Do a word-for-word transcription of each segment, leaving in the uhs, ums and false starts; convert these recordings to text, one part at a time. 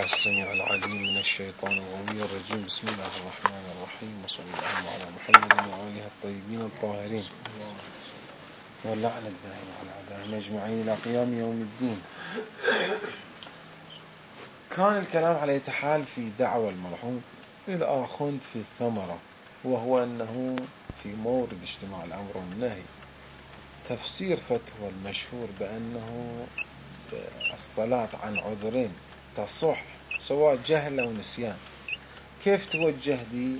بالله السميع العليم من الشيطان الغوي الرجيم. بسم الله الرحمن الرحيم، وصلى الله على محمد وآله الطيبين الطاهرين، واللعنة الدائمة على أعدائهم أجمعين إلى قيام يوم الدين. كان الكلام على حال في دعوى المرحوم الآخوند في الثمرة، وهو أنه في مورد اجتماع الأمر والنهي تفسير فتوى المشهور بأنه الصلاة عن عذرين تصح سواء جهل أو نسيان. كيف توجه دي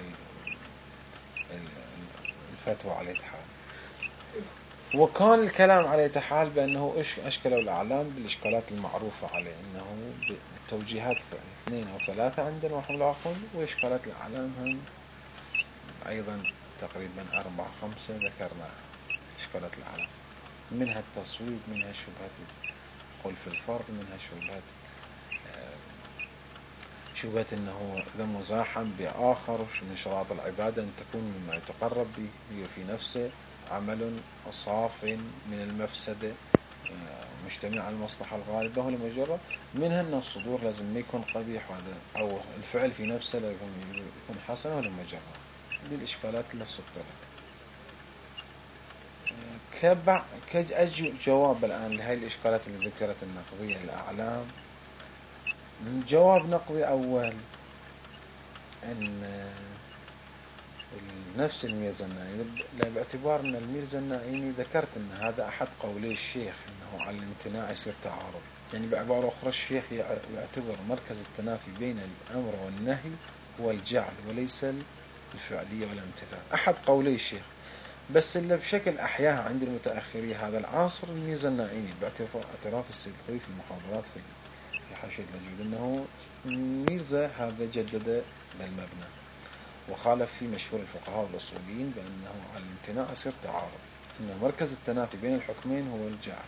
الفتوى على حال؟ وكان الكلام على حال بأنه أشكلوا الأعلام بالإشكالات المعروفة عليه، أنه التوجيهات اثنين أو ثلاثة عند المرحوم الآخوند، وإشكالات الأعلام هم أيضا تقريبا أربعة خمسة ذكرنا إشكالات الأعلام، منها التصويب، منها شبهة قل في الفرد، منها شبهة شبهة أنه إذا مزاحم بآخر من شراط العبادة أن تكون مما يتقرب به هي في نفسه عمل صاف من المفسدة مجتمع على المصلحة الغالبة، هو لمجرد منها أن الصدور لازم ما يكون قبيح، أو الفعل في نفسه لازم يكون حسن، هو لمجرد هذه الإشكالات اللي سطرت. كبع كأجي جواب الآن لهذه الإشكالات اللي ذكرت النقضية الأعلام. جواب نقضي أول أن نفس الميرزا النائمي، باعتبار أن الميرزا النائمي ذكرت أن هذا أحد قولي الشيخ أنه على الامتناع يصير تعارض، يعني بعبارة أخرى الشيخ يعتبر مركز التنافي بين الأمر والنهي هو الجعل وليس الفعلية ولا الامتثال، أحد قولي الشيخ. بس اللي بشكل أحياها عند المتأخرين هذا العصر الميرزا النائمي، باعتراف السيد الخوي في المحاضرات في في حاشية الوجود أنه ميرزا هذا جدد للمبنى، وخالف في مشهور الفقهاء والأصوليين بأنه على الامتناع يصير تعارض، أن مركز التنافي بين الحكمين هو الجعل.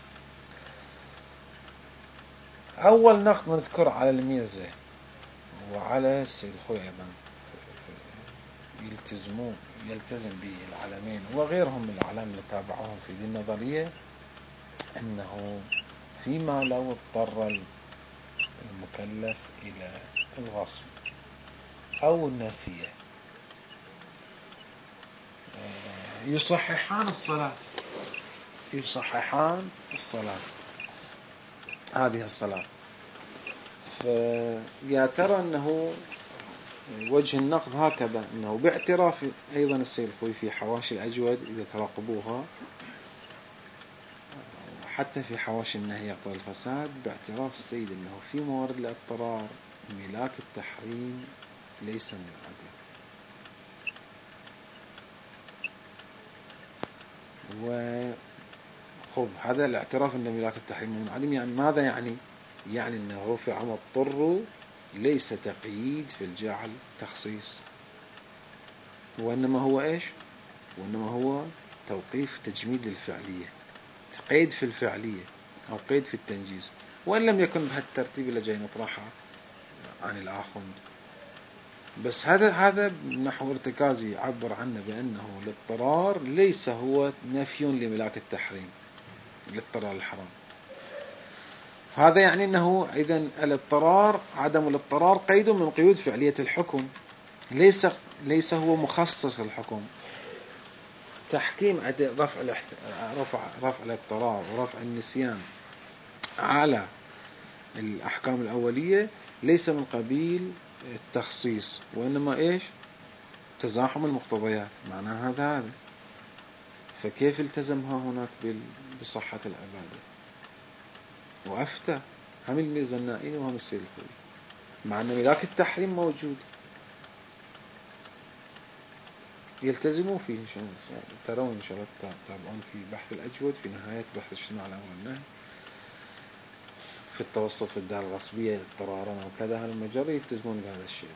أول نقد نذكر على الميرزا وعلى السيد الخوي أيضا يلتزمون يلتزم به العالمين وغيرهم من الأعلام اللي تابعوهم في دي النظرية، أنه فيما لو اضطر المكلف إلى الغصب أو النسية يصححان الصلاة يصححان الصلاة هذه الصلاة. فيا ترى أنه وجه النقد هكذا، أنه باعتراف أيضا السيد الخوي في حواشي الأجود إذا تراقبوها، حتى في حواشي النهي يقتضي الفساد، باعتراف السيد أنه في موارد الاضطرار ملاك التحريم ليس من العدل. وخب هذا الاعتراف أن ملاك التحريم من العدم، يعني ماذا يعني؟ يعني أنه رفع مضطر ليس تقييد في الجعل تخصيص، وإنما هو إيش؟ وإنما هو توقيف تجميد الفعلية، قيد في الفعلية أو قيد في التنجيز، وإن لم يكن بهالترتيب اللي جاي نطرحها عن الآخوند. بس هذا هذا نحو ارتكازي يعبر عنه بأنه الاضطرار ليس هو نفي لملاك التحريم، الاضطرار الحرام. هذا يعني أنه إذن الاضطرار عدم الاضطرار قيد من قيود فعلية الحكم، ليس ليس هو مخصص الحكم. تحكيم رفع رفع رفع الاضطرار ورفع النسيان على الأحكام الأولية ليس من قبيل التخصيص، وإنما إيش؟ تزاحم المقتضيات، معنى هذا هذا. فكيف التزمها هناك بصحة العبادة؟ وأفتى هم الميرزا النائمي وهم السيد الخوي، مع أن ملاك التحريم موجود يلتزموا فيه. ترون إن شاء الله تتابعون في بحث الأجود في نهاية بحث اجتماع الأمر والنهي في التوسط في الدار الغصبية اضطرارا وكذا، هذا المجرى يلتزمون بهذا الشيء،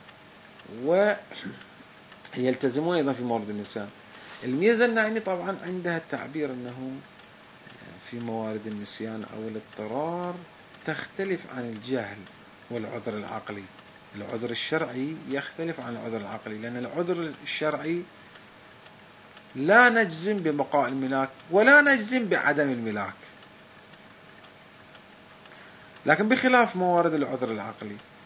ويلتزمون أيضا في مورد النسيان. الميرزا النائمي طبعا عندها التعبير أنه في موارد النسيان أو الاضطرار تختلف عن الجهل والعذر العقلي. العذر الشرعي يختلف عن العذر العقلي، لأن العذر الشرعي لا نجزم ببقاء الملاك ولا نجزم بعدم الملاك، لكن بخلاف موارد العذر العقلي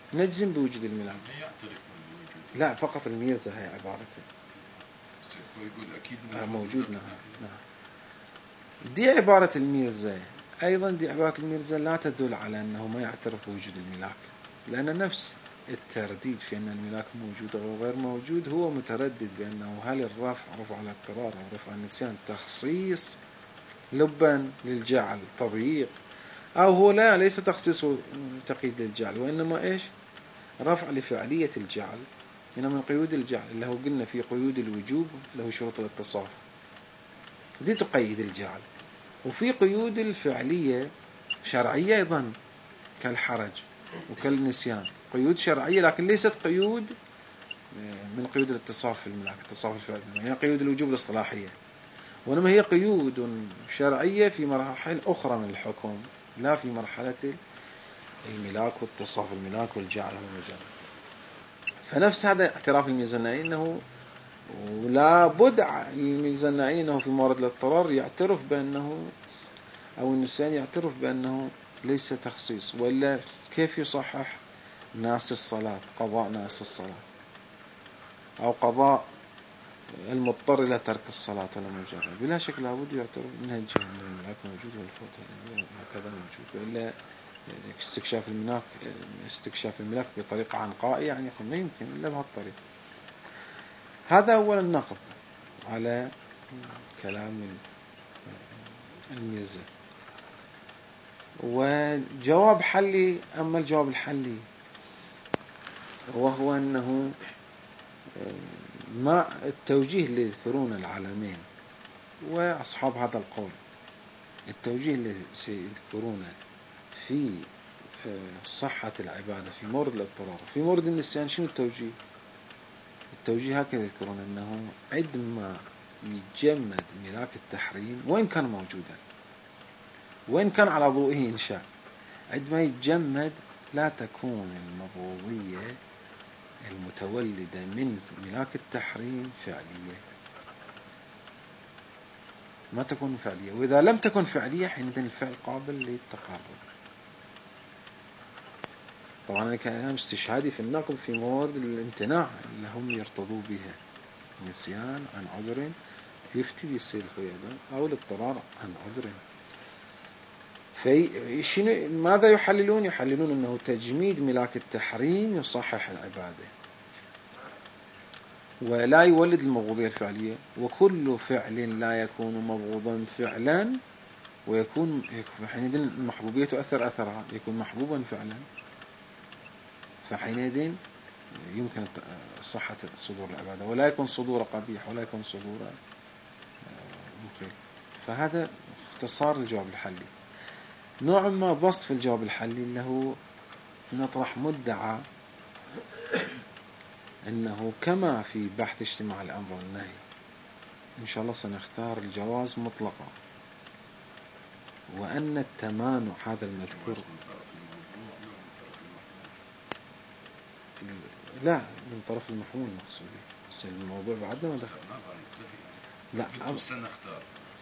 نجزم بوجود الملاك. لا فقط الميرزا هي عبارته يقول أكيد آه موجود. نعم نعم. دي عبارة الميرزا أيضا، دي عبارة الميرزا لا تدل على أنه ما يعترف بوجود الملاك، لأن نفس الترديد في أن الملاك موجود أو غير موجود هو متردد بأنه هل الرفع رفع الاضطرار أو رفع النسيان تخصيص لبا للجعل تضييق، أو هو لا ليس تخصيص تقييد للجعل، وإنما إيش رفع لفعلية الجعل. هنا من قيود الجعل اللي هو قلنا في قيود الوجوب له شروط الاتصاف دي تقيد الجعل، وفي قيود الفعلية شرعية أيضا كالحرج وكالنسيان، قيود شرعية لكن ليست قيود من قيود الاتصاف في الملاك اتصاف الفعل، هي قيود الوجوب الاصطلاحية، وإنما هي قيود شرعية في مراحل أخرى من الحكم، لا في مرحلة الملاك واتصاف الملاك والجعل والمجال. فنفس هذا اعتراف الميزانائي أنه ولا بد الميزانائي أنه في موارد الاضطرار يعترف بأنه أو النسيان يعترف بأنه ليس تخصيص، ولا كيف يصحح ناس الصلاة قضاء ناس الصلاة أو قضاء المضطر إلى ترك الصلاة ولا مجرد، بلا شك لابد يعترف من هالجهة أن الملاك موجود والفوت هكذا موجود، وإلا استكشاف الملاك استكشاف الملاك بطريقة عنقائية يعني يقول ما يمكن إلا بهالطريقة. هذا أول النقد على كلام الميزة. وجواب حلي، أما الجواب الحلي وهو أنه مع التوجيه اللي يذكرون العالمين وأصحاب هذا القول، التوجيه اللي سيذكرونه في صحة العبادة في مورد الاضطرار في مورد النسيان، شنو التوجيه؟ التوجيه هكذا يذكرون أنه عندما يجمد ملاك التحريم وإن كان موجودا وإن كان على ضوئه إنشاء، عندما يتجمد لا تكون المبغوضية المتولدة من ملاك التحريم فعلية، ما تكون فعلية، وإذا لم تكن فعلية حينئذ الفعل قابل للتقرب. طبعا كان استشهادي في النقد في موارد الامتناع اللي هم يرتضوا بها، نسيان عن عذر يفتي بالسيد الخيادة أو الاضطرار عن عذر. في ماذا يحللون؟ يحللون أنه تجميد ملاك التحريم يصحح العبادة ولا يولد المبغوضية الفعلية، وكل فعل لا يكون مبغوضا فعلا ويكون حينئذ المحبوبية تؤثر أثرها، يكون محبوبا فعلا فحينئذ يمكن صحة صدور العبادة، ولا يكون صدور قبيح ولا يكون صدور مخيل. فهذا اختصار الجواب الحلي. نوع ما بسط في الجواب الحلي اللي هو نطرح مدعى أنه كما في بحث اجتماع الأمر والنهي إن شاء الله سنختار الجواز مطلقا، وأن التمانع هذا المذكور لا من طرف المحمول مقصودي، الموضوع بعدنا ما دخل لا سنختار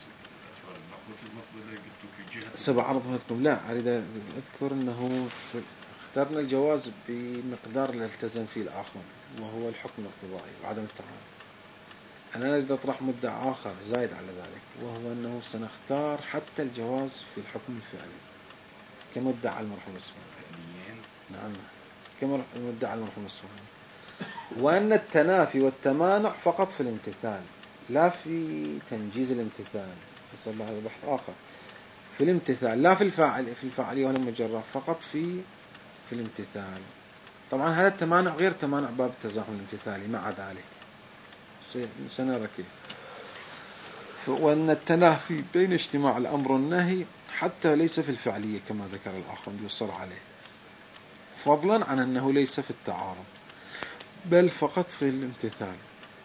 سبع عرض لا أريد أذكر أنه اخترنا الجواز بمقدار اللي التزم فيه الآخر وهو الحكم الاقتضائي وعدم التعارض. أنا أريد أطرح مدعى آخر زايد على ذلك، وهو أنه سنختار حتى الجواز في الحكم الفعلي كمدعى المرحوم الصفاني. نعم كمدعى المرحوم الصفاني، وأن التنافي والتمانع فقط في الامتثال لا في تنجيز الامتثال، حسب هذا بحث آخر في الامتثال لا في الفاعل في الفاعلية ولا المجرة، فقط في في الامتثال. طبعا هذا التمانع غير تمانع باب التزاحم الامتثالي مع ذلك سنرى كيف. وأن التنافي بين اجتماع الأمر والنهي حتى ليس في الفعلية كما ذكر الآخر يصر عليه، فضلا عن أنه ليس في التعارض بل فقط في الامتثال.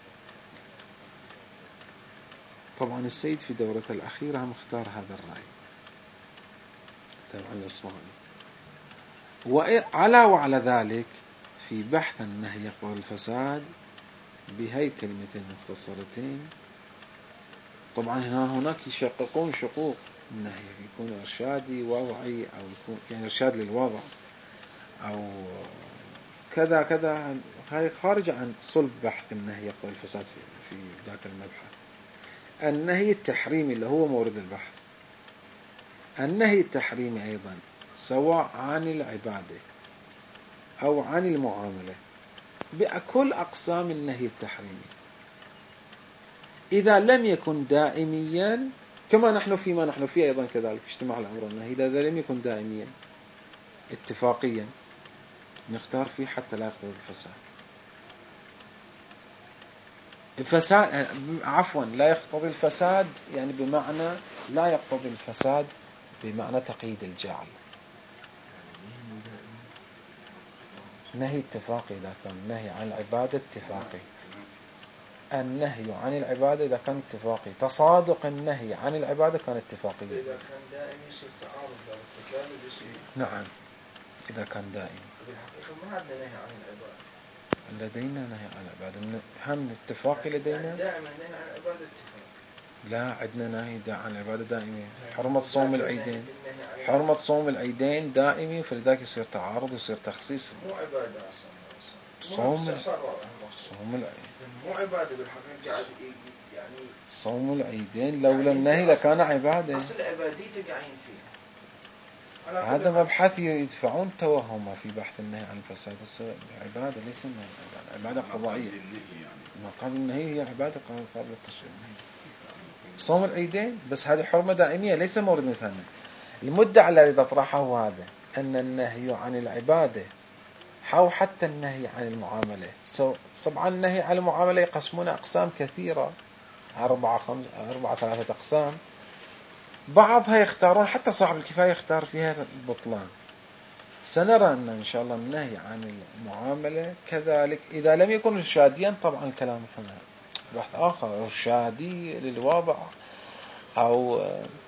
طبعا السيد في دورته الأخيرة مختار هذا الرأي طبعا الإصفهاني. وعلى وعلى ذلك في بحث النهي يقبل الفساد بهاي الكلمتين المختصرتين. طبعا هنا هناك يشققون شقوق النهي، يكون إرشادي وضعي أو يكون يعني إرشاد للوضع أو كذا كذا، هاي خارجة عن صلب بحث النهي يقتضي الفساد في في ذاك المبحث. النهي التحريمي اللي هو مورد البحث، النهي التحريمي أيضا سواء عن العبادة أو عن المعاملة بكل أقسام النهي التحريمي، إذا لم يكن دائميا كما نحن فيما نحن فيه أيضا كذلك في اجتماع الأمر والنهي، إذا لم يكن دائميا اتفاقيا نختار فيه حتى لا يقتضي الفساد. الفساد عفوا لا يقتضي الفساد يعني بمعنى لا يقتضي الفساد بمعنى تقييد الجعل. نهي اتفاقي إذا كان النهي عن العبادة اتفاقي، النهي عن العبادة إذا كان اتفاقي، تصادق النهي عن العبادة كان اتفاقي. إذا كان دائم يصير تعارض بالتكامل يصير. نعم إذا كان دائم. بالحقيقة ما عندنا نهي عن العبادة. لدينا نهي عن العبادة، هم اتفاقي لدينا. دائما نهي عن العبادة اتفاقي. لا عندنا نهي عن العبادة دائمة. حرمة صوم العيدين، حرمة صوم العيدين دائمي، فلذلك يصير تعارض يصير تخصيص. مو عبادة أصلا. صوم صوم العيدين مو عبادة بالحقيقة، يعني صوم العيدين لولا النهي لكان عبادة. أصل عباديته قاعدين فيها. هذا مبحث يدفعون توهمه في بحث النهي عن الفساد. عبادة ليس النهي، عبادة قضائية. ما قال النهي هي عبادة قبل التشريع. صوم العيدين بس هذه حرمة دائمية ليس مورد مثلا. المدعى الذي تطرحه هذا أن النهي عن العبادة أو حتى النهي عن المعاملة. طبعا النهي عن المعاملة يقسمون أقسام كثيرة، أربعة خمس أربعة ثلاثة أقسام، بعضها يختارون حتى صاحب الكفاية يختار فيها البطلان. سنرى أن إن شاء الله النهي عن المعاملة كذلك إذا لم يكن إرشاديا، طبعا الكلام هنا بحث آخر، إرشادي للواضع أو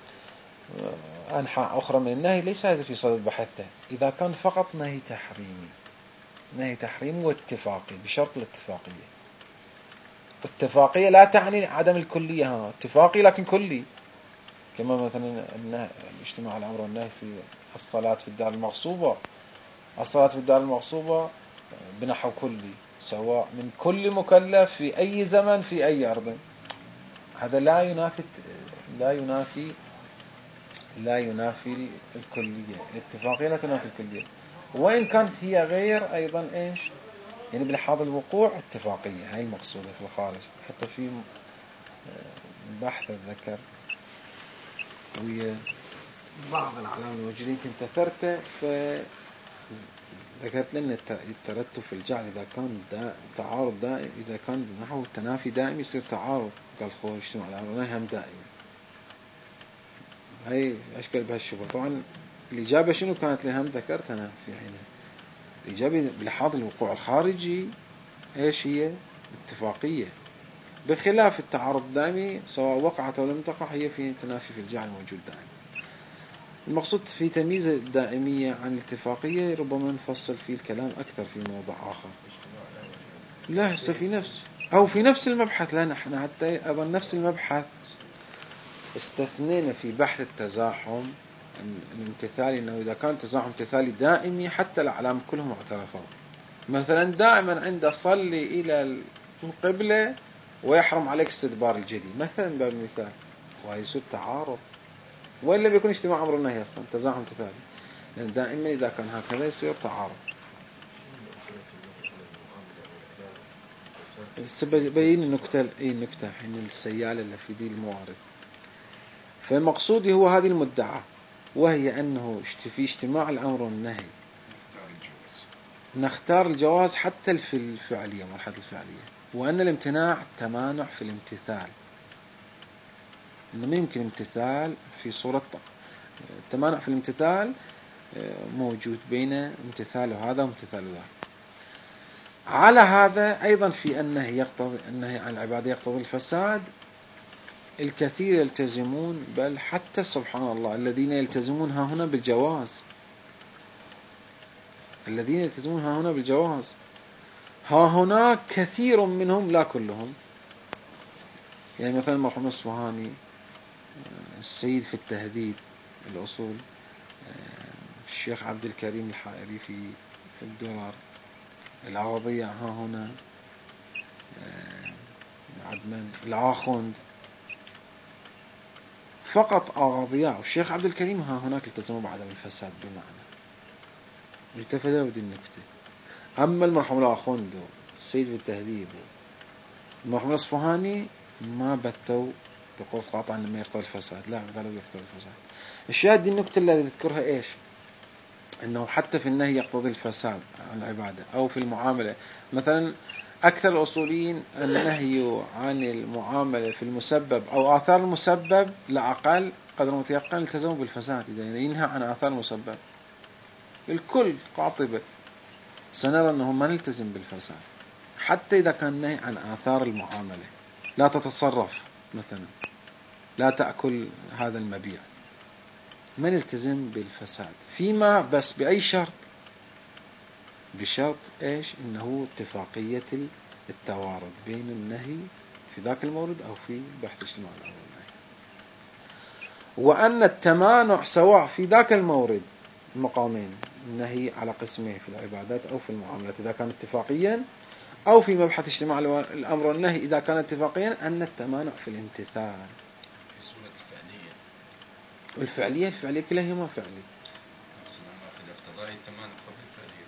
أنحاء أخرى من النهي ليس هذا في صدد بحثه. إذا كان فقط نهي تحريمي، نهي تحريمي واتفاقي بشرط الاتفاقية. الاتفاقية لا تعني عدم الكلية، ها اتفاقي لكن كلي، كما مثلا اجتماع الأمر والنهي في الصلاة في الدار المغصوبة. الصلاة في الدار المغصوبة بنحو كلي، سواء من كل مكلف في أي زمن في أي أرض. هذا لا ينافي لا ينافي لا ينافي الكلية. الاتفاقية لا تنافي الكلية، وإن كانت هي غير أيضا إيش يعني بلحاظ الوقوع اتفاقية. هاي المقصودة في الخارج. حتى في بحث ذكر ويا بعض العلامة الموجودين كنت ثرته، فذكرت لنا الترتب في الجعل إذا كان دا تعارض دائم، إذا كان نحو التنافي دائم يصير تعارض. قال خوش اجتماع الأمر هم دائم. هاي أشكال بهالشبه. طبعا الإجابة شنو كانت لهم ذكرت أنا في حينها. الإجابة بلحاظ الوقوع الخارجي إيش هي اتفاقية، بخلاف التعارض الدائمي سواء وقعت أو لم تقع هي في تنافي في الجعل موجود دائما. المقصود في تمييز الدائمية عن الاتفاقية ربما نفصل فيه الكلام أكثر في موضع آخر. لا يصير في نفس أو في نفس المبحث. لا نحن حتى أيضا نفس المبحث استثنينا في بحث التزاحم الامتثالي أنه إذا كان تزاحم امتثالي دائمي حتى الأعلام كلهم اعترفوا. مثلا دائما عند صلي إلى القبلة ويحرم عليك استدبار الجدي مثلا باب المثال، وهي يصير تعارض وإلا بيكون اجتماع أمر النهي أصلا تزاحم امتثالي، لأن دائما إذا كان هكذا يصير تعارض. بين النكتة اي النكتة حين السيالة اللي في ذي الموارد. فالمقصود هو هذه المدعى، وهي أنه في اجتماع الأمر والنهي نختار الجواز حتى في الفعلية مرحلة الفعلية، وأن الامتناع تمانع في الامتثال، إنه يمكن امتثال في صورة التمانع في الامتثال موجود بين امتثاله هذا وامتثاله ذاك. على هذا أيضا في النهي يقتضي النهي عن العبادة يقتضي الفساد. الكثير يلتزمون، بل حتى سبحان الله الذين يلتزمون ها هنا بالجواز، الذين يلتزمون ها هنا بالجواز ها هنا كثير منهم لا كلهم. يعني مثلا المرحوم الصفهاني السيد في التهذيب الأصول، الشيخ عبد الكريم الحائري في الدرر، العربية ها هنا عدنان العاخند فقط أغاضياء. والشيخ عبد الكريم ها هناك التزموا بعدم الفساد بمعنى التفتوا بدي النكتة. أما المرحوم الآخوند السيد بالتهذيب المرحوم الأصفهاني ما بتوا بقوس قاطع أنه ما يقتضي الفساد، لا قالوا يقتضي الفساد. الشاهد دي النكتة اللي تذكرها إيش؟ أنه حتى في النهي يقتضي الفساد عن العبادة أو في المعاملة. مثلا أكثر الأصوليين النهي عن المعاملة في المسبب أو آثار المسبب لا أقل قدر متيقن التزموا بالفساد إذا ينهى عن آثار المسبب. الكل قاطبة سنرى أنه ما نلتزم بالفساد حتى إذا كان نهي عن آثار المعاملة. لا تتصرف مثلا، لا تأكل هذا المبيع، ما نلتزم بالفساد فيما بس بأي شرط؟ بشرط إيش؟ إنه اتفاقية التوارد بين النهي في ذاك المورد أو في بحث اجتماع الأمر والنهي، وأن التمانع سواء في ذاك المورد المقامين النهي على قسمه في العبادات أو في المعاملات إذا كان اتفاقيا، أو في مبحث اجتماع الأمر والنهي إذا كان اتفاقيا، أن التمانع في الامتثال. في صورة الفعلية والفعلية الفعلية كلها هي ما فعلية. في الاقتضاء التمانع قبل الفعلية.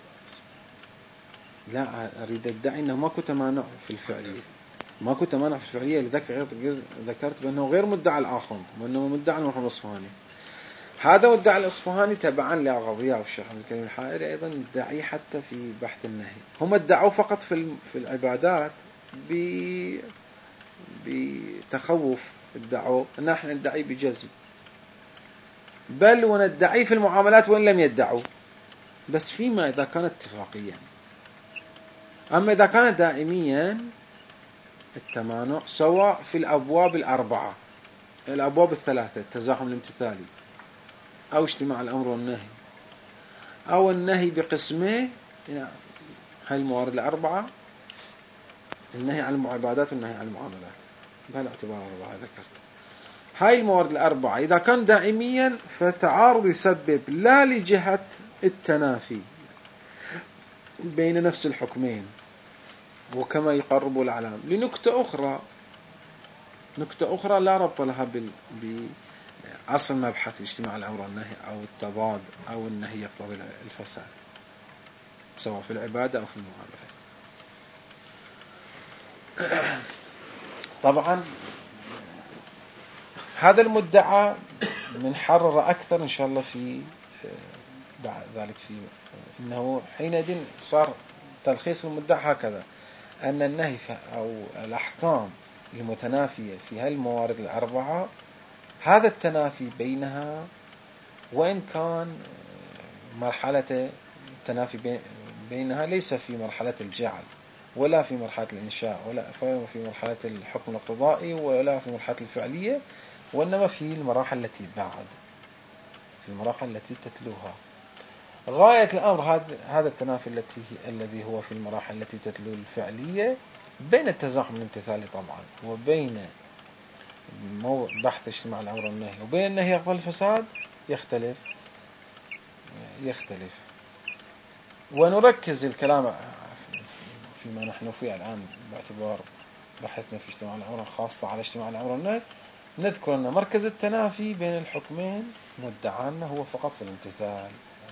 لا أريد أدعي أنه ماكو تمانع في الفعلية، ماكو تمانع في الفعلية. لذلك ذكرت بأنه غير مدعى الآخر وأنه مدعى المرحوم الأصفهاني. هذا مدعى الأصفهاني تبعا لأغاضياء والشيخ عبد الكريم الحائري أيضا يدعي حتى في بحث النهي. هم ادعوا فقط في في العبادات بتخوف، ادعوا نحن ندعي بجزم، بل وندعي في المعاملات وإن لم يدعوا، بس فيما إذا كانت اتفاقيا. أما إذا كانت دائميا التمانع سواء في الأبواب الأربعة الأبواب الثلاثة التزاحم الامتثالي أو اجتماع الأمر والنهي أو النهي بقسمه، يعني هاي الموارد الأربعة النهي عن العبادات والنهي عن المعاملات بهالاعتبار الأربعة ذكرت. هاي الموارد الأربعة إذا كان دائميا فتعارض يسبب لا لجهة التنافي بين نفس الحكمين وكما يقرب العلام لنكتة أخرى، نكتة أخرى لا ربط لها بأصل مبحث اجتماع الأمر والنهي أو التضاد أو النهي يقتضي الفساد سواء في العبادة أو في المعاملة. طبعا هذا المدعى منحرر أكثر إن شاء الله في بعد ذلك في إنه حينئذ صار تلخيص المدعى هكذا أن النهي أو الأحكام المتنافية في هالموارد الأربعة هذا التنافي بينها وإن كان مرحلة التنافي بينها ليس في مرحلة الجعل ولا في مرحلة الإنشاء ولا في مرحلة الحكم الاقتضائي ولا في مرحلة الفعلية، وإنما في المراحل التي بعد، في المراحل التي تتلوها. غاية الأمر هذا هذا التنافي التي الذي هو في المراحل التي تتلو الفعلية بين التزاحم الامتثالي طبعا وبين بحث اجتماع الأمر والنهي وبين النهي يقتضي الفساد يختلف يختلف ونركز الكلام فيما نحن فيه الآن باعتبار بحثنا في اجتماع الأمر خاصة على اجتماع الأمر والنهي. نذكر أن مركز التنافي بين الحكمين مدعانا هو فقط في الامتثال.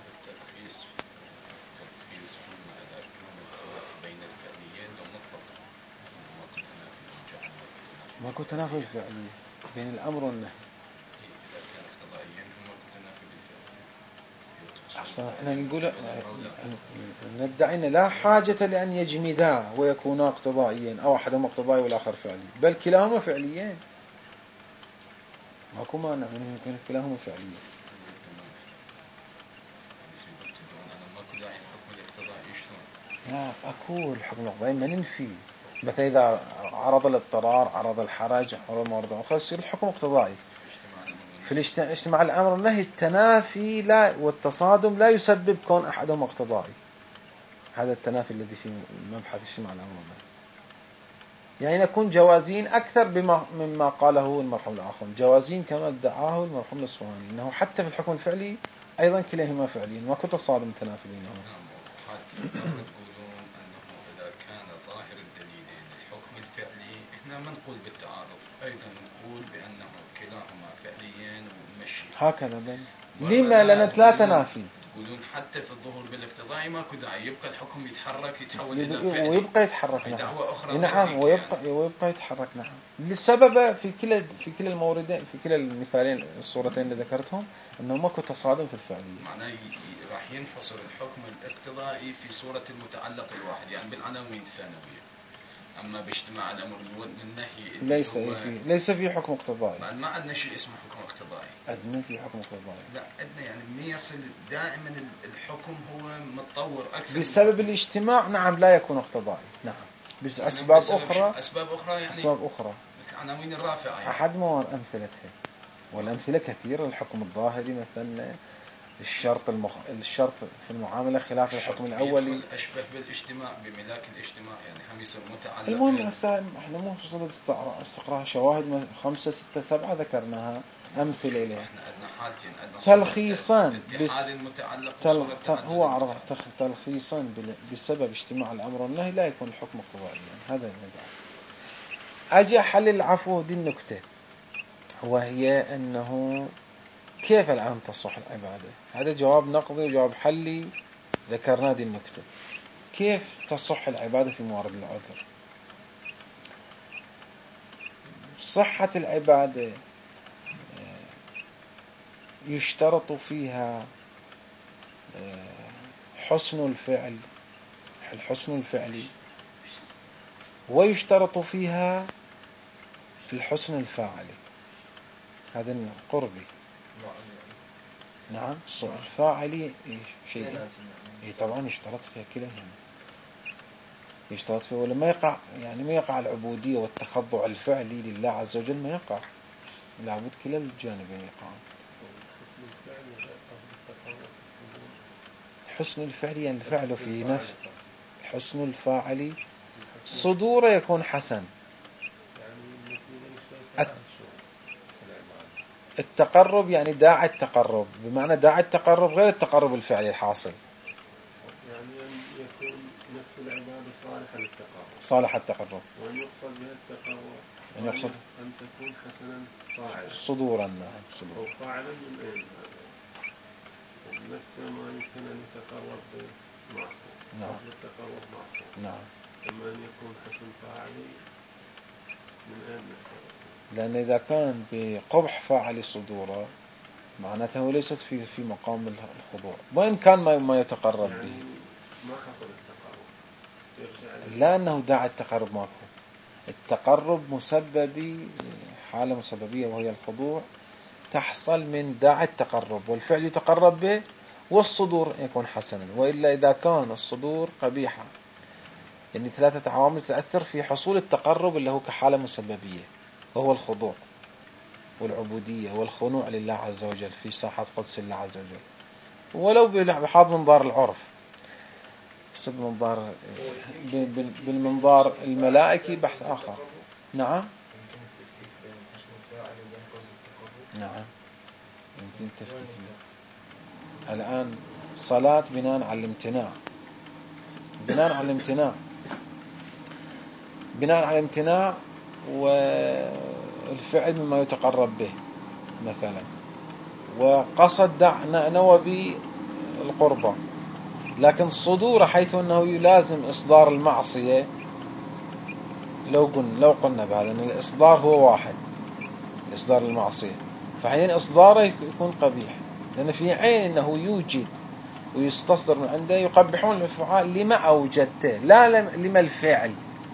ما كنت تنافي الفعلي بين الأمر والنهي. أصلا احنا نقول ندعي أن لا حاجة لأن يجمدا ويكونا اقتضائيين أو أحدهما اقتضائي والآخر فعلي، بل كلاهما فعليين. ماكو مانع من يمكن كلاهما فعليين. لا أكو الحكم الاقتضائي ما ننفي، مثلا إذا عرض الاضطرار عرض الحرج عرض الموارد الأخرى يصير الحكم اقتضائي. في الاجتماع الأمر والنهي التنافي لا والتصادم لا يسبب كون أحدهم اقتضائي. هذا التنافي الذي في مبحث اجتماع الأمر والنهي يعني نكون جوازين أكثر بما مما قاله المرحوم الآخر، جوازين كما ادعاه المرحوم الأصفهاني أنه حتى في الحكم الفعلي أيضا كلاهما فعليا وكو تصادم تنافي بينهما. نقول بالتعارض، أيضا نقول بأنه كلاهما فعليين ونمشي هكذا بل لما لنا ثلاثة نافي. تقولون حتى في الظهور بالاقتضاء ماكو داعي، يبقى الحكم يتحرك يتحول إلى فعل ويبقى يتحرك. نعم. دعوة أخرى نعم ويبقى يعني. ويبقى يتحرك. نعم. للسبب في كلا في كلا الموردين في كلا المثالين الصورتين اللي ذكرتهم أنه ماكو تصادم في الفعلية. معناه راح ينحصر الحكم الاقتضائي في صورة المتعلق الواحد يعني بالعناوين الثانوية. أما باجتماع الأمر والنهي ليس في ليس في حكم اقتضائي. ما, ما عندنا شيء اسمه حكم اقتضائي. عندنا في حكم اقتضائي. لا عندنا يعني ما يصل دائما الحكم هو متطور أكثر بسبب الاجتماع. نعم لا يكون اقتضائي. نعم بس يعني أسباب أخرى. أسباب أخرى يعني أسباب أخرى. عناوين الرافعة يعني. أحد ما أمثلتها والأمثلة كثيرة. الحكم الظاهري مثلا الشرط المخ... الشرط في المعاملة خلاف الحكم الأولي. أشبه بالاجتماع بملاك الاجتماع يعني هم يصير متعلق. المهم هسه احنا مو في صدد استقراء شواهد خمسة ستة سبعة ذكرناها أمثلة إليها. احنا عندنا حالتين عندنا تلخيصان بس المتعلق تل... هو عرض تلخيصان بسبب اجتماع الأمر والنهي لا يكون الحكم اقتضائيا. يعني هذا المدعى. أجي أحلل العفو دي النكتة وهي أنه كيف الآن تصح العبادة. هذا جواب نقضي وجواب حلي ذكرنا دي النكتة. كيف تصح العبادة في موارد العذر. صحة العبادة يشترط فيها حسن الفعل الحسن الفعلي ويشترط فيها الحسن الفاعلي. هذا قربي. نعم الفاعلي شيء طبعا يشترط فيها كلاهما. يشترط فيها ولما يقع يعني ما يقع العبودية والتخضع الفعلي لله عز وجل ما يقع. لابد كلا الجانبين يقعون. حسن الفعل يعني الفعل في نفس. حسن الفاعل صدوره يكون حسن. التقرب يعني داعي التقرب بمعنى داعي التقرب غير التقرب الفعلي الحاصل. يعني أن يكون نفس العبادة صالحة للتقرب. صالحة التقرب. وأن يقصد بها التقرب. أن يقصد أن تكون حسنا فاعلا. صدورا. نعم صدور. أو فاعلا من أين هذا؟ نفس ما يمكن أن يتقرب معه. نعم. التقرب معه. نعم. أما أن يكون حسن فاعلي من أين نتقرب؟ لأن إذا كان بقبح فاعل صدوره معناته ليست في في مقام الخضوع وإن كان ما ما يتقرب يعني به. ما حصل التقرب. يرجع لا أنه داعي التقرب ماكو. التقرب مسببي حالة مسببية وهي الخضوع تحصل من داعي التقرب والفعل يتقرب به والصدور يكون حسنا. وإلا إذا كان الصدور قبيحة يعني ثلاثة عوامل تأثر في حصول التقرب اللي هو كحالة مسببية وهو الخضوع والعبودية والخنوع لله عز وجل في ساحة قدس الله عز وجل ولو بحاض منظار العرف بس بالمنظار بالمنظار الملائكي بحث آخر. نعم نعم يمكن تفكيك. الآن صلاة بناء على الامتناع بناء على الامتناع بناء على الامتناع والفعل مما يتقرب به مثلا وقصد نوى بالقربة لكن صدور حيث أنه يلازم إصدار المعصية. لو قلنا لو قلنا بهذا أن الإصدار هو واحد إصدار المعصية فحين إصداره يكون قبيح لأن في عين أنه يوجد ويستصدر من عنده يقبحون الفعال لما أوجدته لا لما الفعل.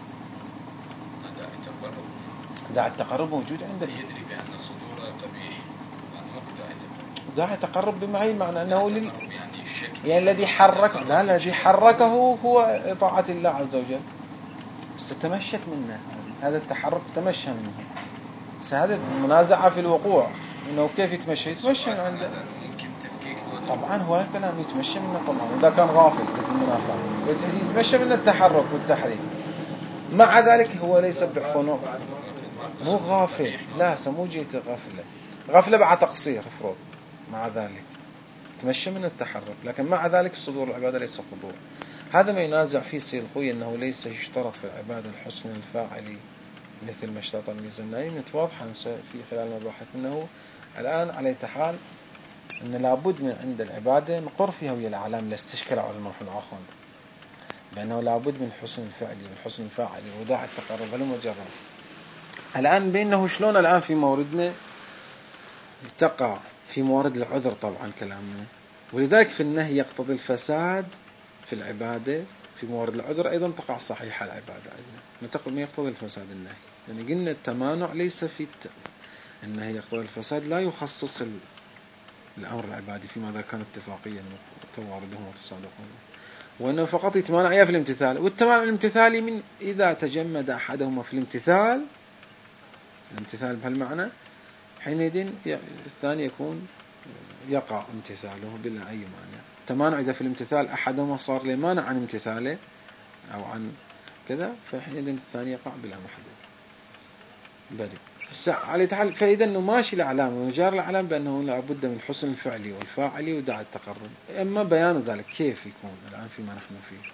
داعي التقرب موجود عندك. يدري بأن الصدور قبيح داعي التقرب بما هي معنى أنه لل... يعني الشك يعني الذي حرك لا الذي حركه هو إطاعة الله عز وجل ستمشت منه هذا التحرك تمشى منه. هذا منازعة في الوقوع إنه كيف يتمشى يتمشى من عنده. ممكن تفكيك طبعا هو الكلام يتمشى منه طبعا إذا كان غافل مثل المنافع يتمشى من التحرك والتحريك. مع ذلك هو ليس بخنوع مو غافل لا سمو جيت غفلة غفلة بعد تقصير افرض مع ذلك تمشى من التحرك لكن مع ذلك صدور العبادة ليس خضوع. هذا ما ينازع فيه سيد خوي أنه ليس يشترط في العبادة الحسن الفاعلي مثل ما اشترط الميزانية متواضحة في خلال المباحث أنه الآن على حال أن لابد من عند العبادة نقر فيها ويا الأعلام لاستشكل على المرحل الآخر بأنه لابد من حسن الفعل والحسن الفاعل وداع التقرب المجرد. الآن بأنه شلون الآن في موردنا تقع في موارد العذر طبعا كلامنا، ولذلك في النهي يقتضي الفساد في العبادة، في موارد العذر أيضا تقع صحيحة العبادة أيضا ما يقتضي الفساد النهي، يعني قلنا التمانع ليس في الت... النهي يقتضي الفساد لا يخصص الأمر العبادي فيما إذا كان اتفاقيا وتواردهم وتصادقهم، وأنه فقط يتمانع في الامتثال، والتمانع الامتثالي من إذا تجمد أحدهما في الامتثال الامتثال بهالمعنى حينئذ الثاني يكون يقع امتثاله بلا أي مانع. تمانع إذا في الامتثال أحدهما صار له مانع عن امتثاله أو عن كذا فحينئذ الثاني يقع بلا محدود بدي على تحل. فإذا إنه ماشي الأعلام ومجار الأعلام بأنه لابد من حسن الفعل والفاعل وداع التقرب، أما بيان ذلك كيف يكون الآن فيما نحن فيه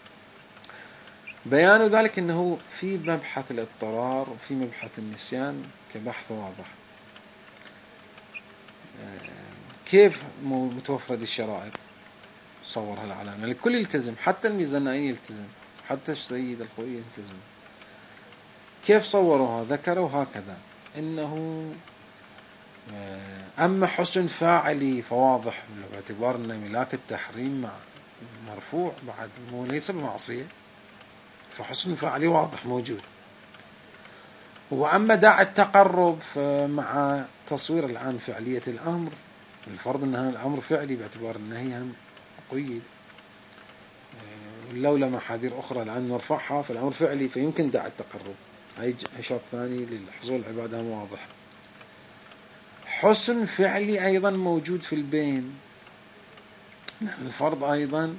بيان ذلك أنه في مبحث الاضطرار وفي مبحث النسيان كبحث واضح. كيف متوفرة الشرائط صورها العلامة الكل يلتزم، حتى الميزانيين يلتزم، حتى السيد الخوي يلتزم. كيف صوروها؟ ذكروا هكذا إنه أما حسن فاعلي فواضح باعتبار أن ملاك التحريم مع مرفوع بعد مو ليس بمعصية، فحسن فاعلي واضح موجود. وأما داع التقرب فمع تصوير الآن فعلية الأمر الفرض أنها الأمر فعلي باعتبار النهي هم قيد، لولا محاذير أخرى الآن نرفعها فالأمر فعلي فيمكن داع التقرب. هاي شرط ثاني للحصول العبادة واضح. حسن فعلي أيضا موجود في البين، الفرض أيضا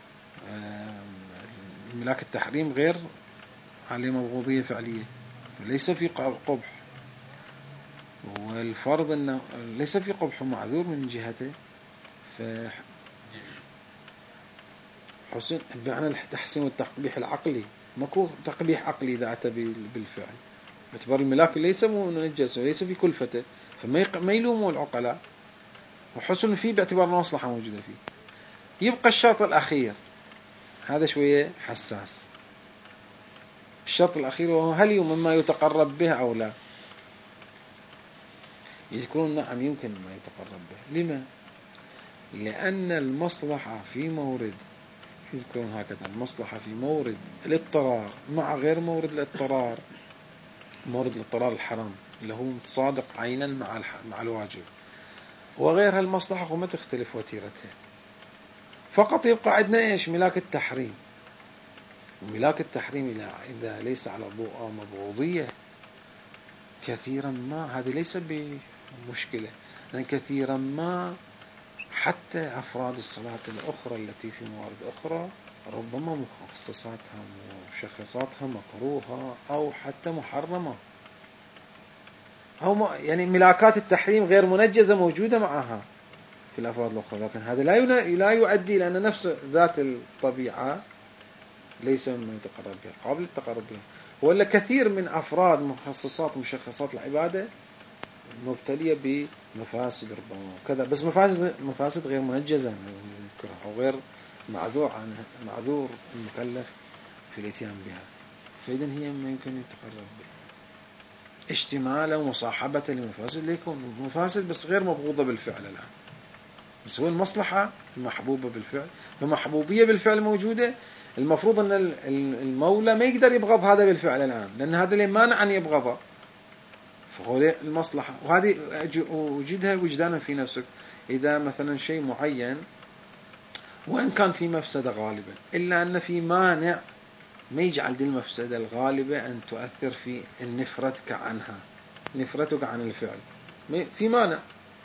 ملاك التحريم غير عليه مبغوضية فعلية ليس في قبح، والفرض أنه ليس في قبح معذور من جهته. فحسن بمعنى التحسين والتقبيح العقلي ماكو تقبيح عقلي إذا أتى بالفعل باعتبار الملاك ليس منجس وليس في كلفته فما يلوموا العقلاء، وحسن فيه باعتبار المصلحة موجودة فيه. يبقى الشرط الأخير هذا شوية حساس، الشرط الأخير وهو هل مما يتقرب به أو لا. يذكرون نعم يمكن ما يتقرب به. لما؟ لأن المصلحة في مورد يذكرون هكذا المصلحة في مورد الاضطرار مع غير مورد الاضطرار، مورد الاضطرار الحرام اللي هو متصادق عينا مع مع الواجب، وغيرها المصلحة وما تختلف وتيرتها، فقط يبقى عندنا إيش ملاك التحريم. وملاك التحريم إذا ليس على ضوء مبغوضية كثيرا ما هذه ليس بمشكلة، لأن كثيرا ما حتى أفراد الصلاة الأخرى التي في موارد أخرى ربما مخصصاتها ومشخصاتها مكروهة أو حتى محرمة، أو يعني ملاكات التحريم غير منجزة موجودة معها في الأفراد الأخرى، لكن هذا لا لا يؤدي لأن نفس ذات الطبيعة ليس مما يتقرب بها قابل التقرب بها. ولا كثير من أفراد مخصصات مشخصات العبادة مبتلية بمفاسد ربما كذا، بس مفاسد مفاسد غير منجزة نذكرها أو غير معذور عنها معذور المكلف في الاتيان بها، فإذا هي ما يمكن يتقرب بها اشتمالا ومصاحبة لمفاسد ليكون مفاسد بس غير مبغوضة بالفعل الآن، بس هو المصلحة محبوبة بالفعل، فمحبوبية بالفعل موجودة. المفروض أن المولى ما يقدر يبغض هذا بالفعل الآن لأن هذا اللي مانع أن يبغضه، فهو المصلحة. وهذه وجدها وجدانا في نفسك إذا مثلا شيء معين وإن كان في مفسدة غالبة إلا أن في مانع ما يجعل دي المفسدة الغالبة أن تؤثر في نفرتك عنها، نفرتك عن الفعل في مانع،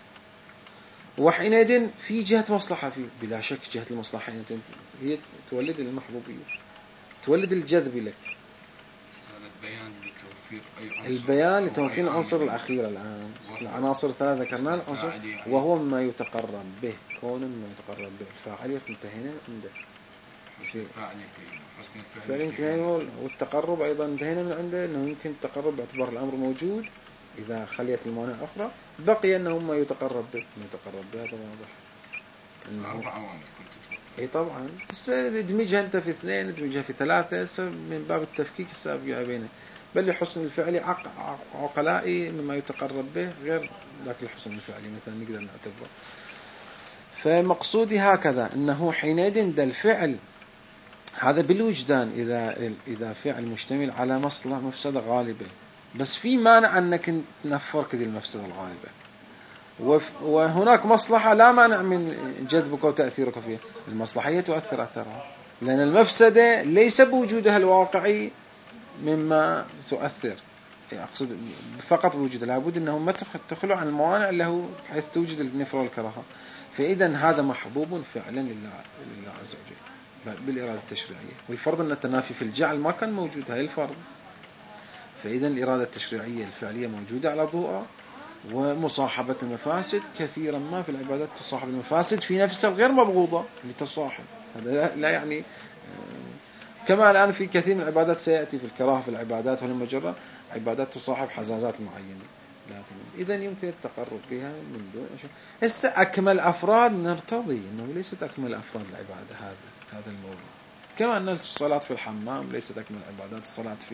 وحينئذ في جهة مصلحة فيه بلا شك. جهة المصلحة هي تولد المحبوبية تولد الجذب لك. البيان لتوفير أي عنصر البيان لتوفير العنصر الأخير الآن العناصر الثلاثة ذكرنا العنصر وهو ما يتقرب به كون ما يتقرب به الفاعل انتهينا عنده حسن الفاعل يقين حسن الفهم فعل يمكن، والتقرب أيضا انتهينا من عنده أنه يمكن التقرب باعتبار الأمر موجود إذا خليت الموانع الأخرى. بقي أنه ما يتقرب به، ما يتقرب به هذا واضح. أربع عوامل كنت تقول. اي طبعا، بس ادمجها انت في اثنين، ادمجها في ثلاثة من باب التفكيك السابق بينه. بل حسن الفعل عق... عقلائي مما يتقرب به غير ذاك الحسن الفعلي مثلا نقدر نعتبره. فمقصودي هكذا أنه حينئذ ده الفعل هذا بالوجدان إذا إذا فعل مشتمل على مصلحة مفسدة غالبة، بس في مانع أنك تنفر كذي المفسدة الغالبة، وهناك مصلحة لا مانع من جذبك وتأثيرك فيها. المصلحة هي تؤثر أثرها، لأن المفسدة ليس بوجودها الواقعي مما تؤثر، أقصد فقط بوجودها، لابد أنه ما تخلو عن الموانع له حيث توجد النفر والكراهة. فإذا هذا محبوب فعلا لله, لله عز وجل بالإرادة التشريعية. والفرض أن التنافي في الجعل ما كان موجود، هاي الفرض. فإذا الإرادة التشريعية الفعلية موجودة على ضوء، ومصاحبة المفاسد كثيرا ما في العبادات تصاحب المفاسد في نفسها الغير مبغوضة لتصاحب. هذا لا يعني كما الآن في كثير من العبادات سيأتي في الكراهة في العبادات والمجرة عبادات تصاحب حزازات معينة. إذا يمكن التقرب بها من دون شيء. هسه أكمل أفراد نرتضي أنه ليست أكمل أفراد العبادة هذا هذا الموضوع. كما أن الصلاة في الحمام ليست أكمل العبادات، الصلاة في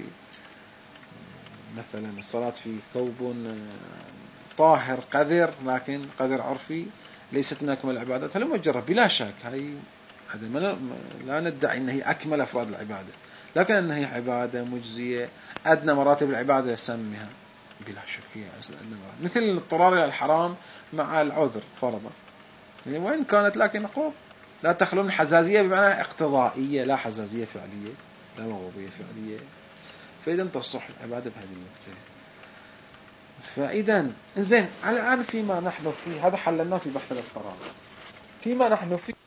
مثلا الصلاة في ثوب طاهر قذر لكن قذر عرفي ليست من أكمل العبادات. هل مجرد بلا شك هاي هذا ما لا ندعي أنها هي أكمل أفراد العبادة، لكن أنها هي عبادة مجزية أدنى مراتب العبادة يسميها بلا شك هي أدنى مراتب، مثل الاضطرار إلى الحرام مع العذر فرضا يعني وين كانت، لكن نقول لا تخلو من حزازية بمعنى اقتضائية لا حزازية فعلية لا مغضية فعلية. فإذا تصح العبادة بهذه النقطة. فإذا زين على الآن فيما نحن فيه هذا حللناه في بحث الاضطرار. فيما نحن فيه